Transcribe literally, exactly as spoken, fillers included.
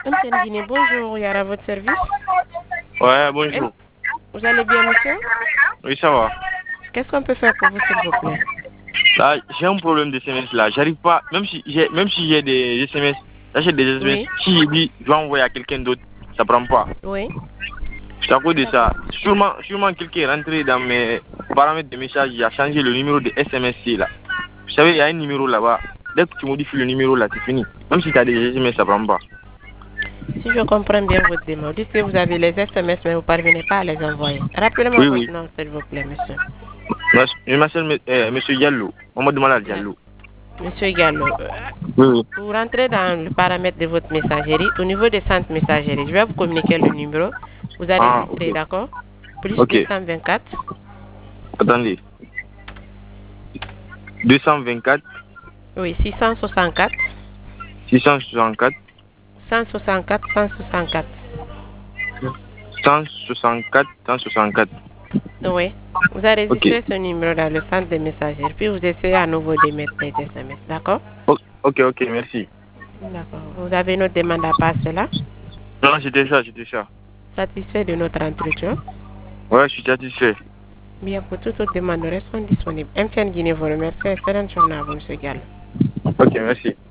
M T N Guinée, bonjour, Yara, à votre service. Ouais, Est-ce- bonjour. Vous allez bien, monsieur? Oui, ça va. Qu'est-ce qu'on peut faire pour vous, s'il vous plaît? Là, j'ai un problème de S M S là. J'arrive pas, même si j'ai même si j'ai des S M S, là j'ai des S M S, Oui, si je dis je vais envoyer à quelqu'un d'autre, ça prend pas. oui. C'est à cause de ça. Sûrement, sûrement quelqu'un est rentré dans mes paramètres de message, il a changé le numéro de S M S là. Vous savez, il y a un numéro là-bas. Dès que tu modifies le numéro là, c'est fini. Même si tu as des S M S, ça prend pas. Si je comprends bien votre demande, dites que vous avez les S M S, mais vous ne parvenez pas à les envoyer. Rappelez-moi Oui, votre oui. nom, s'il vous plaît, monsieur. Moi, je m'appelle euh, Monsieur Diallo. On m'a demandé à D'accord. Diallo. Monsieur Gallo, euh, Oui, oui. vous rentrez dans le paramètre de votre messagerie. Au niveau des centres messageries, je vais vous communiquer le numéro. Vous Ah, ok. enregistrez, d'accord? Plus Ok. deux cent vingt-quatre, Attendez. deux cent vingt-quatre, oui, six cent soixante-quatre, six cent soixante-quatre, cent soixante-quatre, cent soixante-quatre. cent soixante-quatre, cent soixante-quatre. Oui. Vous Ok. enregistrez ce numéro dans le centre de messagerie, puis vous essayez à nouveau de mettre les S M S, d'accord? O- Ok, ok, merci. D'accord. Vous avez une autre demande à passer là? Non, j'étais ça, j'étais ça. Satisfait de notre entretien? Ouais, je suis satisfait. Bien, pour toute autre demande, nous restons disponibles. M T N Guinée vous remercie. Excellente journée à vous, monsieur Gallo. Ok, merci.